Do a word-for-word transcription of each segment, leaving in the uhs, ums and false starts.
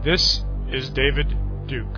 This is David Duke.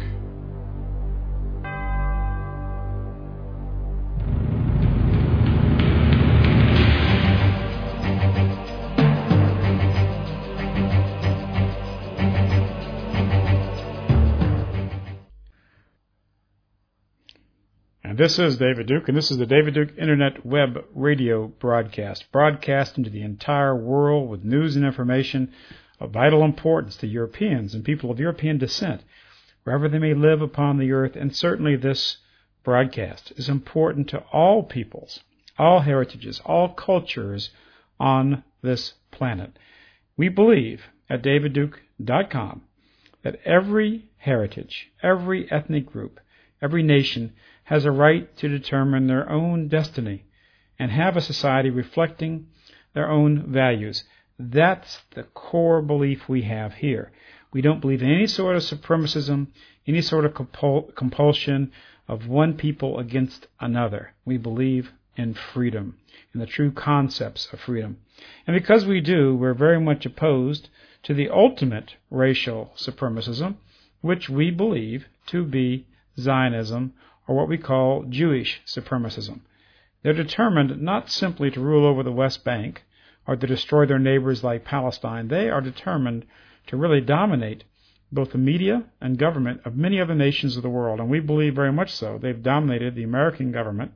And this is David Duke, and this is the David Duke Internet Web Radio broadcast, broadcast into the entire world with news and information of vital importance to Europeans and people of European descent, wherever they may live upon the earth. And certainly this broadcast is important to all peoples, all heritages, all cultures on this planet. We believe at david duke dot com that every heritage, every ethnic group, every nation has a right to determine their own destiny and have a society reflecting their own values. That's the core belief we have here. We don't believe in any sort of supremacism, any sort of compul- compulsion of one people against another. We believe in freedom, in the true concepts of freedom. And because we do, we're very much opposed to the ultimate racial supremacism, which we believe to be Zionism, or what we call Jewish supremacism. They're determined not simply to rule over the West Bank or to destroy their neighbors like Palestine. They are determined to really dominate both the media and government of many other nations of the world, and we believe very much so. They've dominated the American government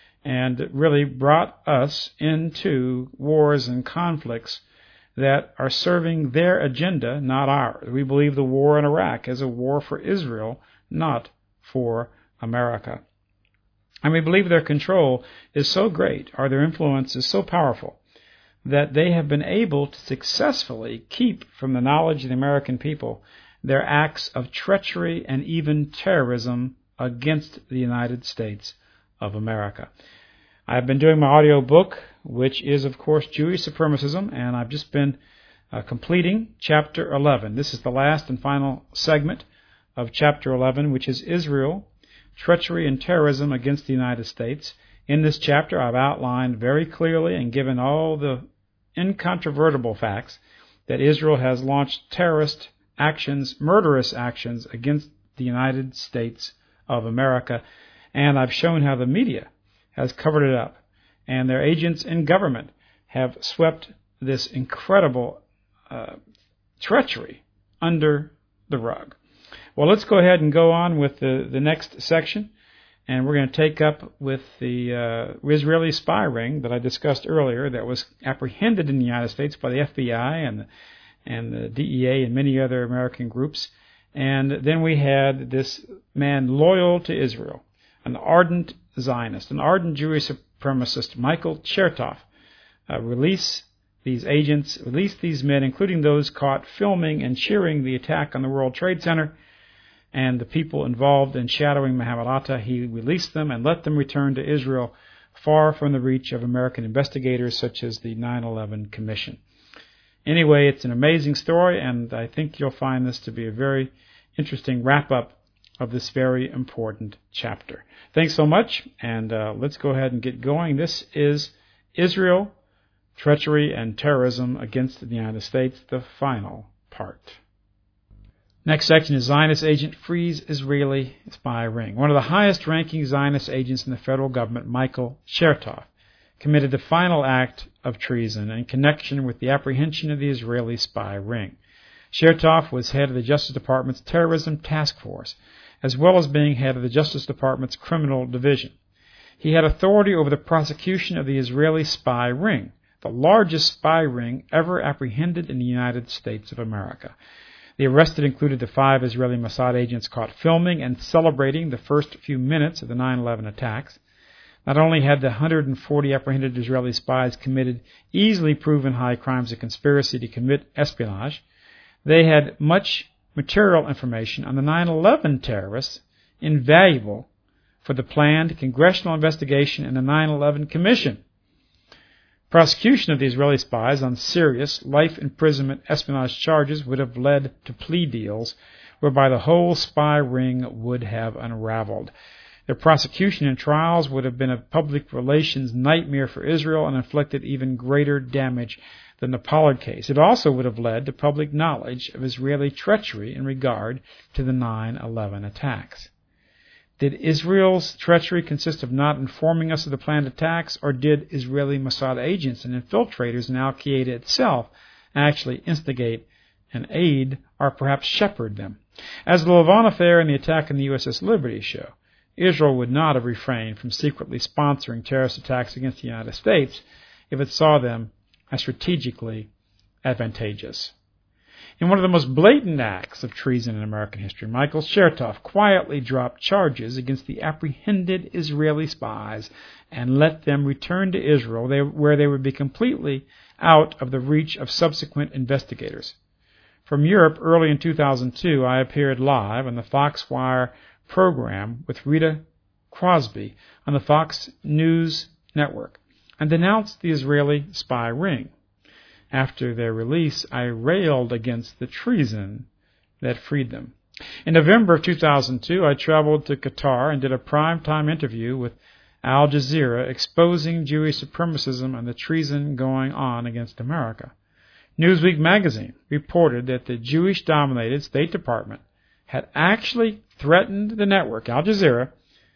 and really brought us into wars and conflicts that are serving their agenda, not ours. We believe the war in Iraq is a war for Israel, not for America. And we believe their control is so great, or their influence is so powerful, that they have been able to successfully keep from the knowledge of the American people their acts of treachery and even terrorism against the United States of America. I've been doing my audio book, which is, of course, Jewish Supremacism, and I've just been uh, completing Chapter eleven. This is the last and final segment of Chapter eleven, which is Israel, Treachery and Terrorism against the United States. In this chapter, I've outlined very clearly and given all the incontrovertible facts that Israel has launched terrorist actions, murderous actions against the United States of America. And I've shown how the media has covered it up, and their agents in government have swept this incredible uh, treachery under the rug. Well, let's go ahead and go on with the, the next section. And we're going to take up with the uh, Israeli spy ring that I discussed earlier that was apprehended in the United States by the F B I and the, and the D E A and many other American groups. And then we had this man loyal to Israel, an ardent Zionist, an ardent Jewish supremacist, Michael Chertoff, uh, release these agents, release these men, including those caught filming and cheering the attack on the World Trade Center, and the people involved in shadowing Mohammed Atta. He released them and let them return to Israel, far from the reach of American investigators such as the nine eleven Commission. Anyway, it's an amazing story, and I think you'll find this to be a very interesting wrap-up of this very important chapter. Thanks so much, and uh, let's go ahead and get going. This is Israel, Treachery and Terrorism against the United States, the final part. Next section is Zionist agent frees Israeli spy ring. One of the highest-ranking Zionist agents in the federal government, Michael Chertoff, committed the final act of treason in connection with the apprehension of the Israeli spy ring. Chertoff was head of the Justice Department's Terrorism Task Force, as well as being head of the Justice Department's Criminal Division. He had authority over the prosecution of the Israeli spy ring, the largest spy ring ever apprehended in the United States of America. The arrested included the five Israeli Mossad agents caught filming and celebrating the first few minutes of the nine eleven attacks. Not only had the one hundred forty apprehended Israeli spies committed easily proven high crimes of conspiracy to commit espionage, they had much material information on the nine eleven terrorists, invaluable for the planned congressional investigation and the nine eleven Commission. Prosecution of the Israeli spies on serious life imprisonment espionage charges would have led to plea deals whereby the whole spy ring would have unraveled. Their prosecution and trials would have been a public relations nightmare for Israel and inflicted even greater damage than the Pollard case. It also would have led to public knowledge of Israeli treachery in regard to the nine eleven attacks. Did Israel's treachery consist of not informing us of the planned attacks, or did Israeli Mossad agents and infiltrators in Al-Qaeda itself actually instigate and aid, or perhaps shepherd them? As the Lavon affair and the attack on the U S S Liberty show, Israel would not have refrained from secretly sponsoring terrorist attacks against the United States if it saw them as strategically advantageous. In one of the most blatant acts of treason in American history, Michael Chertoff quietly dropped charges against the apprehended Israeli spies and let them return to Israel, where they would be completely out of the reach of subsequent investigators. From Europe, early in two thousand two, I appeared live on the Foxwire program with Rita Crosby on the Fox News Network and denounced the Israeli spy ring. After their release, I railed against the treason that freed them. In November of two thousand two, I traveled to Qatar and did a prime-time interview with Al Jazeera exposing Jewish supremacism and the treason going on against America. Newsweek magazine reported that the Jewish-dominated State Department had actually threatened the network, Al Jazeera,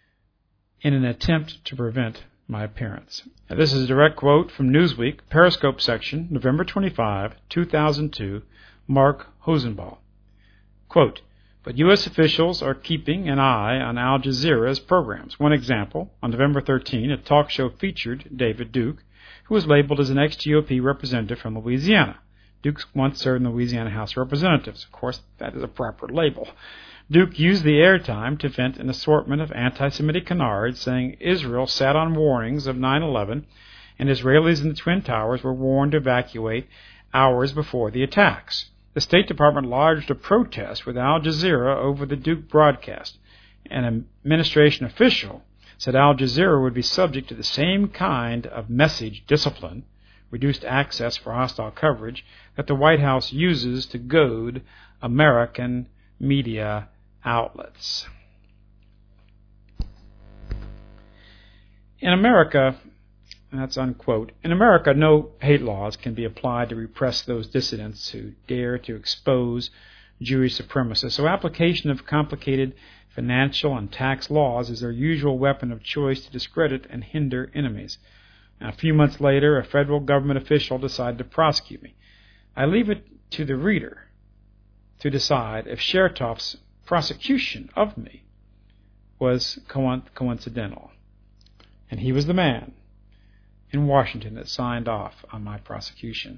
in an attempt to prevent my appearance. Now, this is a direct quote from Newsweek, Periscope section, November twenty-fifth, two thousand two, Mark Hosenball. Quote, but U S officials are keeping an eye on Al Jazeera's programs. One example, on November thirteenth, a talk show featured David Duke, who was labeled as an ex-G O P representative from Louisiana. Duke once served in the Louisiana House of Representatives. Of course, that is a proper label. Duke used the airtime to vent an assortment of anti-Semitic canards, saying Israel sat on warnings of nine eleven, and Israelis in the Twin Towers were warned to evacuate hours before the attacks. The State Department lodged a protest with Al Jazeera over the Duke broadcast. An administration official said Al Jazeera would be subject to the same kind of message discipline, reduced access for hostile coverage, that the White House uses to goad American media outlets. In America, that's unquote, in America, no hate laws can be applied to repress those dissidents who dare to expose Jewish supremacists. So application of complicated financial and tax laws is their usual weapon of choice to discredit and hinder enemies. Now, a few months later, a federal government official decided to prosecute me. I leave it to the reader to decide if Chertoff's prosecution of me was coincidental. And he was the man in Washington that signed off on my prosecution.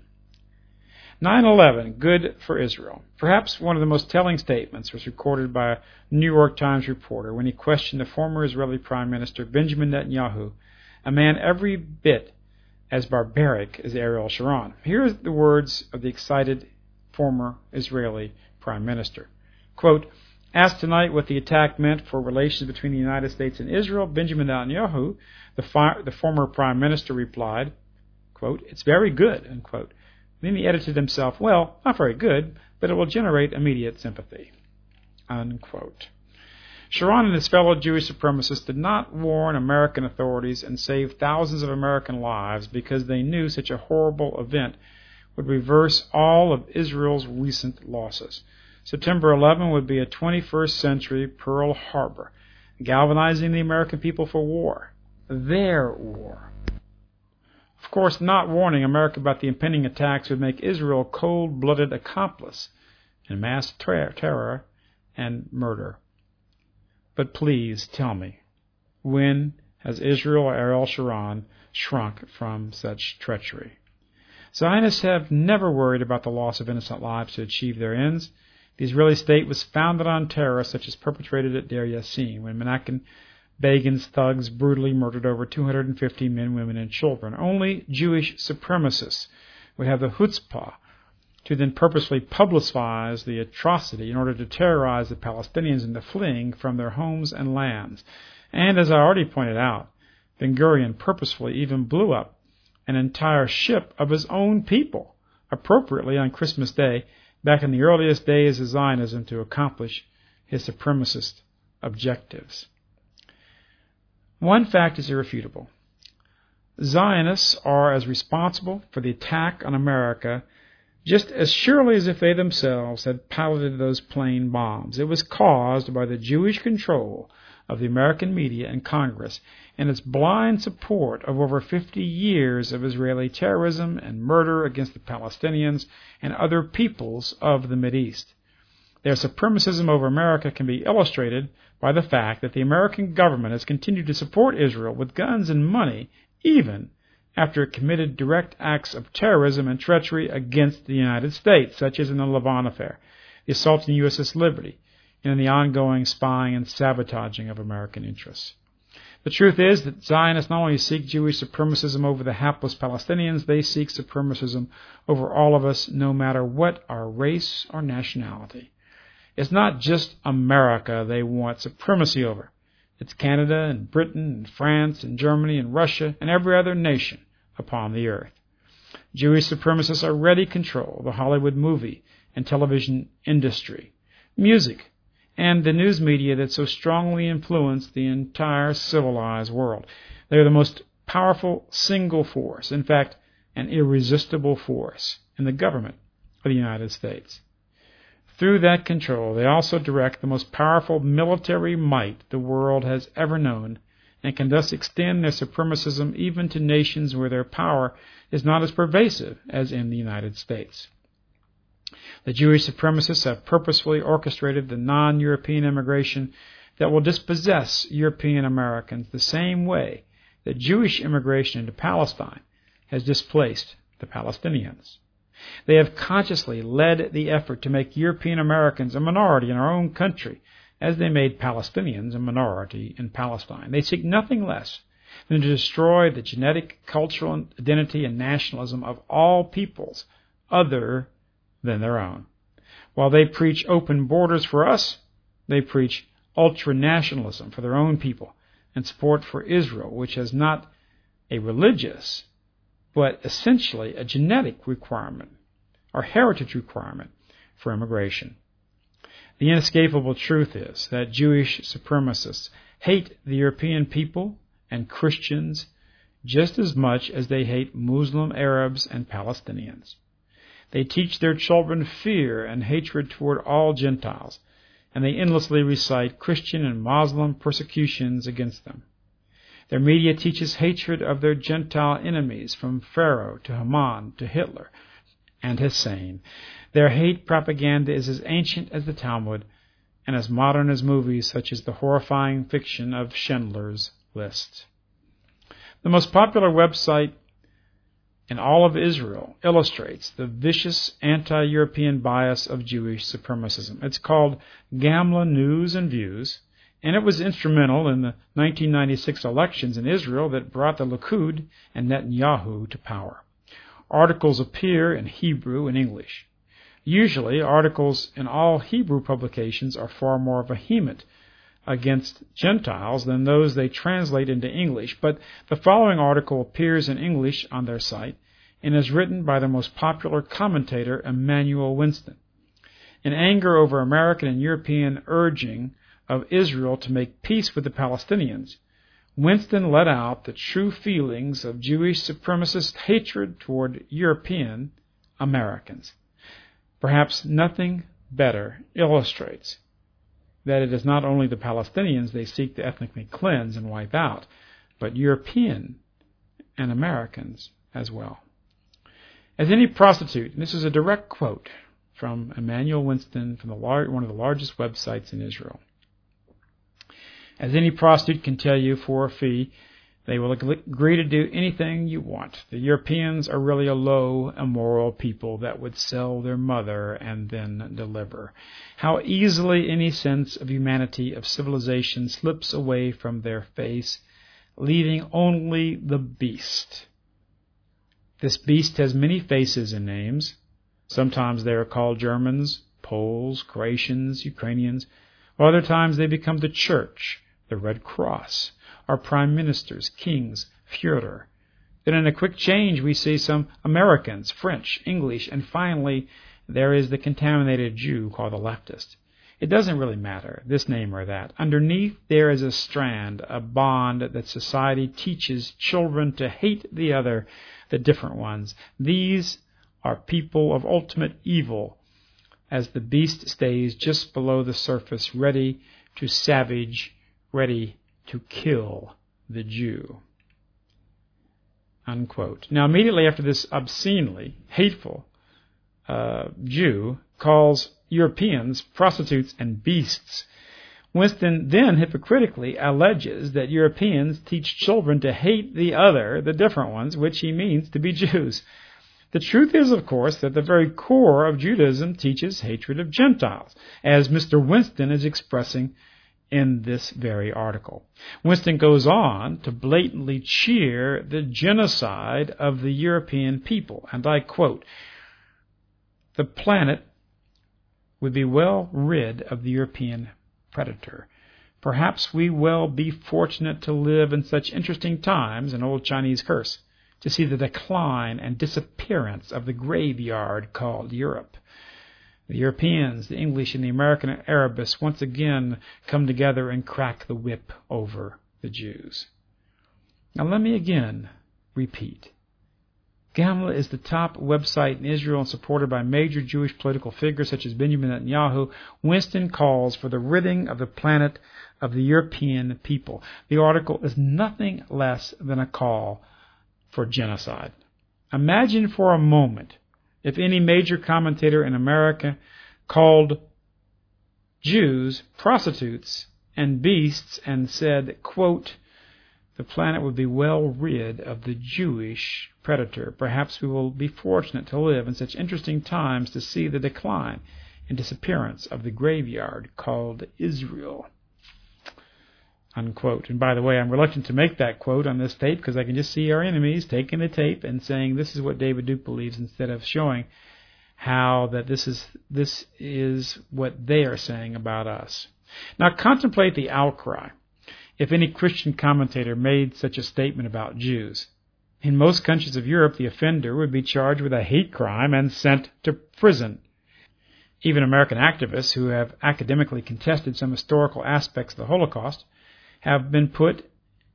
nine eleven, good for Israel. Perhaps one of the most telling statements was recorded by a New York Times reporter when he questioned the former Israeli Prime Minister Benjamin Netanyahu, a man every bit as barbaric as Ariel Sharon. Here are the words of the excited former Israeli Prime Minister. Quote, asked tonight what the attack meant for relations between the United States and Israel, Benjamin Netanyahu, the, fi- the former Prime Minister, replied, quote, it's very good, unquote. Then he edited himself, well, not very good, but it will generate immediate sympathy, unquote. Sharon and his fellow Jewish supremacists did not warn American authorities and save thousands of American lives because they knew such a horrible event would reverse all of Israel's recent losses. September eleventh would be a twenty-first century Pearl Harbor, galvanizing the American people for war, their war. Of course, not warning America about the impending attacks would make Israel a cold-blooded accomplice in mass ter- terror and murder. But please tell me, when has Israel or Ariel Sharon shrunk from such treachery? Zionists have never worried about the loss of innocent lives to achieve their ends. The Israeli state was founded on terror such as perpetrated at Deir Yassin, when Menachem Begin's thugs brutally murdered over two hundred fifty men, women, and children. Only Jewish supremacists would have the chutzpah to then purposely publicize the atrocity in order to terrorize the Palestinians into fleeing from their homes and lands. And as I already pointed out, Ben-Gurion purposefully even blew up an entire ship of his own people, appropriately on Christmas Day, back in the earliest days of Zionism, to accomplish his supremacist objectives. One fact is irrefutable. Zionists are as responsible for the attack on America just as surely as if they themselves had piloted those plane bombs. It was caused by the Jewish control of the American media and Congress and its blind support of over fifty years of Israeli terrorism and murder against the Palestinians and other peoples of the Mideast. Their supremacism over America can be illustrated by the fact that the American government has continued to support Israel with guns and money even after it committed direct acts of terrorism and treachery against the United States, such as in the Levant affair, the assault on U S S liberty, and in the ongoing spying and sabotaging of American interests. The truth is that Zionists not only seek Jewish supremacism over the hapless Palestinians, they seek supremacism over all of us, no matter what our race or nationality. It's not just America they want supremacy over. It's Canada and Britain and France and Germany and Russia and every other nation upon the earth. Jewish supremacists already control the Hollywood movie and television industry, music, and the news media that so strongly influence the entire civilized world. They are the most powerful single force, in fact, an irresistible force in the government of the United States. Through that control, they also direct the most powerful military might the world has ever known, and can thus extend their supremacism even to nations where their power is not as pervasive as in the United States. The Jewish supremacists have purposefully orchestrated the non-European immigration that will dispossess European Americans the same way that Jewish immigration into Palestine has displaced the Palestinians. They have consciously led the effort to make European Americans a minority in our own country, as they made Palestinians a minority in Palestine. They seek nothing less than to destroy the genetic, cultural identity and nationalism of all peoples other than their own. While they preach open borders for us, they preach ultra-nationalism for their own people and support for Israel, which has not a religious but essentially a genetic requirement or heritage requirement for immigration. The inescapable truth is that Jewish supremacists hate the European people and Christians just as much as they hate Muslim Arabs and Palestinians. They teach their children fear and hatred toward all Gentiles, and they endlessly recite Christian and Muslim persecutions against them. Their media teaches hatred of their Gentile enemies, from Pharaoh to Haman to Hitler and Hussein. Their hate propaganda is as ancient as the Talmud and as modern as movies such as the horrifying fiction of Schindler's List. The most popular website in all of Israel illustrates the vicious anti-European bias of Jewish supremacism. It's called Gamla News and Views, and it was instrumental in the nineteen ninety-six elections in Israel that brought the Likud and Netanyahu to power. Articles appear in Hebrew and English. Usually, articles in all Hebrew publications are far more vehement against Gentiles than those they translate into English, but the following article appears in English on their site and is written by their most popular commentator, Emanuel Winston. In anger over American and European urging of Israel to make peace with the Palestinians, Winston let out the true feelings of Jewish supremacist hatred toward European Americans. Perhaps nothing better illustrates that it is not only the Palestinians they seek to ethnically cleanse and wipe out, but European and Americans as well. As any prostitute, and this is a direct quote from Emanuel Winston from the lar- one of the largest websites in Israel. As any prostitute can tell you for a fee, they will agree to do anything you want. The Europeans are really a low, immoral people that would sell their mother and then deliver. How easily any sense of humanity, of civilization, slips away from their face, leaving only the beast. This beast has many faces and names. Sometimes they are called Germans, Poles, Croatians, Ukrainians. Other times they become the Church, the Red Cross, our prime ministers, kings, Führer. Then in a quick change we see some Americans, French, English, and finally there is the contaminated Jew called the leftist. It doesn't really matter, this name or that. Underneath there is a strand, a bond that society teaches children to hate the other, the different ones. These are people of ultimate evil, as the beast stays just below the surface, ready to savage, ready to kill the Jew. Unquote. Now, immediately after this obscenely hateful uh, Jew calls Europeans prostitutes and beasts, Winston then hypocritically alleges that Europeans teach children to hate the other, the different ones, which he means to be Jews. The truth is, of course, that the very core of Judaism teaches hatred of Gentiles, as Mister Winston is expressing in this very article. Winston goes on to blatantly cheer the genocide of the European people, and I quote, "The planet would be well rid of the European predator. Perhaps we will be fortunate to live in such interesting times," an old Chinese curse, "to see the decline and disappearance of the graveyard called Europe. The Europeans, the English, and the American Arabists once again come together and crack the whip over the Jews." Now let me again repeat. Gamla is the top website in Israel and supported by major Jewish political figures such as Benjamin Netanyahu. Winston calls for the ridding of the planet of the European people. The article is nothing less than a call for genocide. Imagine for a moment if any major commentator in America called Jews prostitutes and beasts and said, quote, "The planet would be well rid of the Jewish predator. Perhaps we will be fortunate to live in such interesting times to see the decline and disappearance of the graveyard called Israel." Unquote. And by the way, I'm reluctant to make that quote on this tape because I can just see our enemies taking the tape and saying this is what David Duke believes instead of showing how that this is this is what they are saying about us. Now contemplate the outcry if any Christian commentator made such a statement about Jews. In most countries of Europe, the offender would be charged with a hate crime and sent to prison. Even American activists who have academically contested some historical aspects of the Holocaust have been put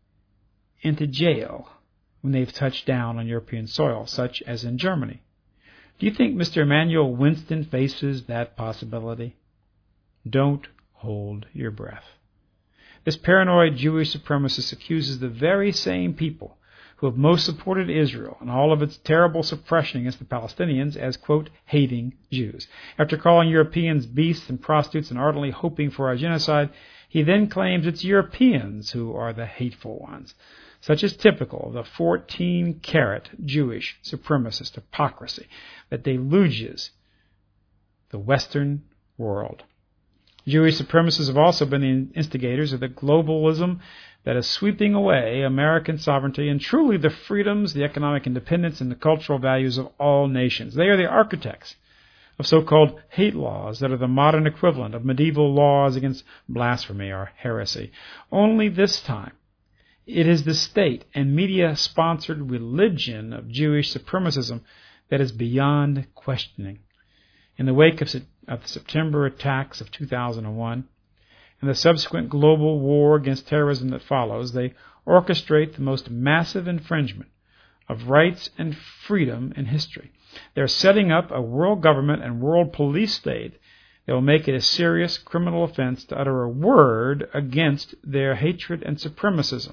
into jail when they've touched down on European soil, such as in Germany. Do you think Mister Emanuel Winston faces that possibility? Don't hold your breath. This paranoid Jewish supremacist accuses the very same people who have most supported Israel and all of its terrible suppression against the Palestinians as, quote, hating Jews. After calling Europeans beasts and prostitutes and ardently hoping for our genocide, he then claims it's Europeans who are the hateful ones. Such is typical of the fourteen-carat Jewish supremacist hypocrisy that deluges the Western world. Jewish supremacists have also been the instigators of the globalism that is sweeping away American sovereignty and truly the freedoms, the economic independence, and the cultural values of all nations. They are the architects of so-called hate laws that are the modern equivalent of medieval laws against blasphemy or heresy. Only this time, it is the state and media-sponsored religion of Jewish supremacism that is beyond questioning. In the wake of, of the September attacks of two thousand one and the subsequent global war against terrorism that follows, they orchestrate the most massive infringement of rights and freedom in history. They're setting up a world government and world police state that will make it a serious criminal offense to utter a word against their hatred and supremacism.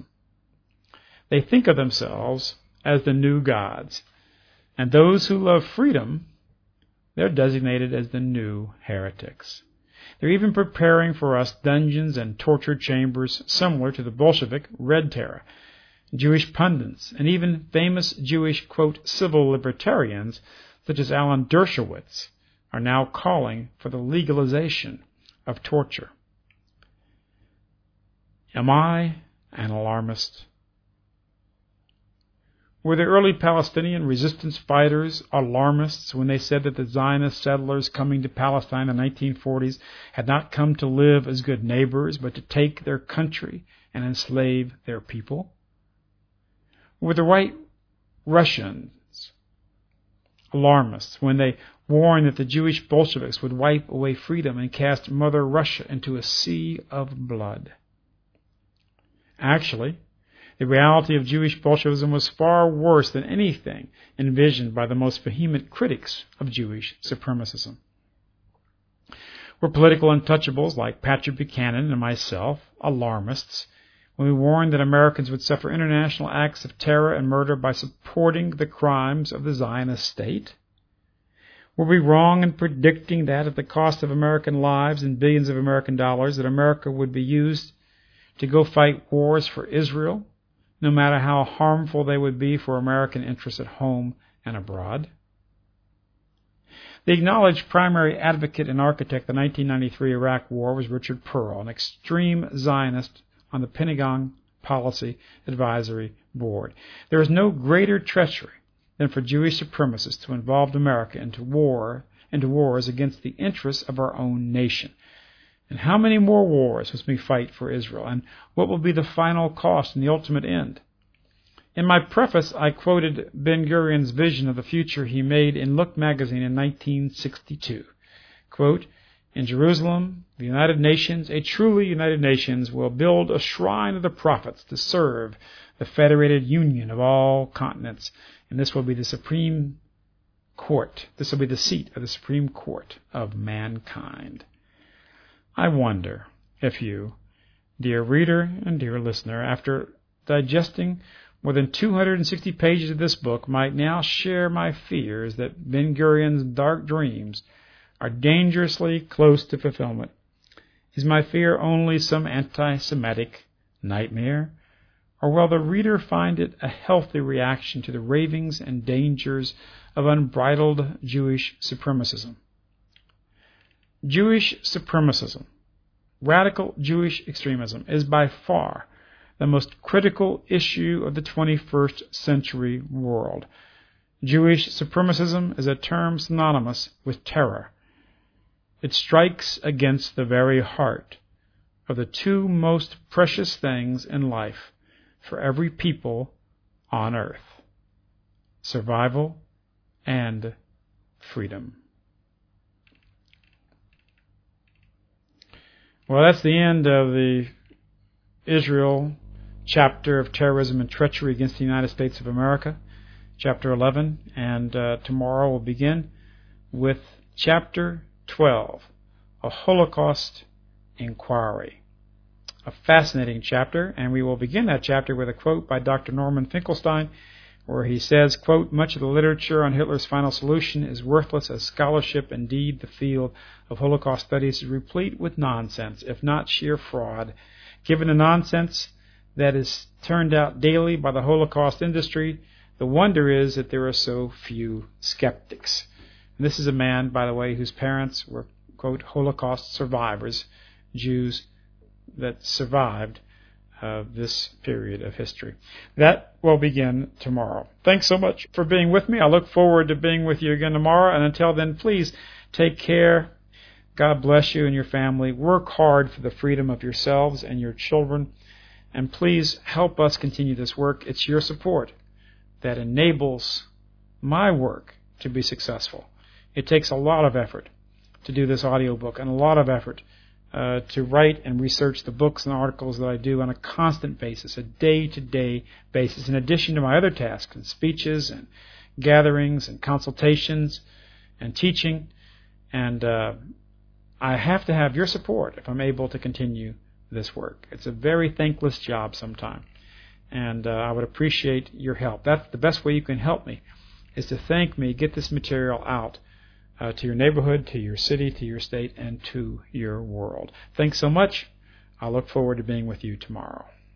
They think of themselves as the new gods, and those who love freedom, they're designated as the new heretics. They're even preparing for us dungeons and torture chambers similar to the Bolshevik Red Terror. Jewish pundits and even famous Jewish, quote, civil libertarians, such as Alan Dershowitz, are now calling for the legalization of torture. Am I an alarmist? Were the early Palestinian resistance fighters alarmists when they said that the Zionist settlers coming to Palestine in the nineteen forties had not come to live as good neighbors, but to take their country and enslave their people? Were the white Russians alarmists when they warned that the Jewish Bolsheviks would wipe away freedom and cast Mother Russia into a sea of blood. Actually, the reality of Jewish Bolshevism was far worse than anything envisioned by the most vehement critics of Jewish supremacism. We're political untouchables like Patrick Buchanan and myself, alarmists, when we warned that Americans would suffer international acts of terror and murder by supporting the crimes of the Zionist state? Were we wrong in predicting that at the cost of American lives and billions of American dollars that America would be used to go fight wars for Israel, no matter how harmful they would be for American interests at home and abroad? The acknowledged primary advocate and architect of the nineteen ninety-three Iraq War was Richard Perle, an extreme Zionist on the Pentagon Policy Advisory Board. There is no greater treachery than for Jewish supremacists to involve America into war, into wars against the interests of our own nation. And how many more wars must we fight for Israel? And what will be the final cost and the ultimate end? In my preface, I quoted Ben-Gurion's vision of the future he made in Look magazine in nineteen sixty-two. Quote, "In Jerusalem, the United Nations, a truly United Nations, will build a shrine of the prophets to serve the federated union of all continents. And this will be the Supreme Court. This will be the seat of the Supreme Court of mankind." I wonder if you, dear reader and dear listener, after digesting more than two hundred sixty pages of this book, might now share my fears that Ben-Gurion's dark dreams are dangerously close to fulfillment. Is my fear only some anti-Semitic nightmare? Or will the reader find it a healthy reaction to the ravings and dangers of unbridled Jewish supremacism? Jewish supremacism, radical Jewish extremism, is by far the most critical issue of the twenty-first century world. Jewish supremacism is a term synonymous with terror. It strikes against the very heart of the two most precious things in life for every people on earth: survival and freedom. Well, that's the end of the Israel chapter of terrorism and treachery against the United States of America, chapter eleven, and uh, tomorrow we'll begin with chapter twelve, a Holocaust inquiry. A fascinating chapter, and we will begin that chapter with a quote by Doctor Norman Finkelstein, where he says, quote, "Much of the literature on Hitler's final solution is worthless as scholarship. Indeed, the field of Holocaust studies is replete with nonsense, if not sheer fraud. Given the nonsense that is turned out daily by the Holocaust industry, the wonder is that there are so few skeptics." And this is a man, by the way, whose parents were, quote, Holocaust survivors, Jews that survived uh, this period of history. That will begin tomorrow. Thanks so much for being with me. I look forward to being with you again tomorrow. And until then, please take care. God bless you and your family. Work hard for the freedom of yourselves and your children. And please help us continue this work. It's your support that enables my work to be successful. It takes a lot of effort to do this audiobook and a lot of effort uh, to write and research the books and articles that I do on a constant basis, a day-to-day basis, in addition to my other tasks and speeches and gatherings and consultations and teaching. And uh, I have to have your support if I'm able to continue this work. It's a very thankless job sometimes, and uh, I would appreciate your help. That's the best way you can help me, is to thank me, get this material out uh, to your neighborhood, to your city, to your state, and to your world. Thanks so much. I look forward to being with you tomorrow.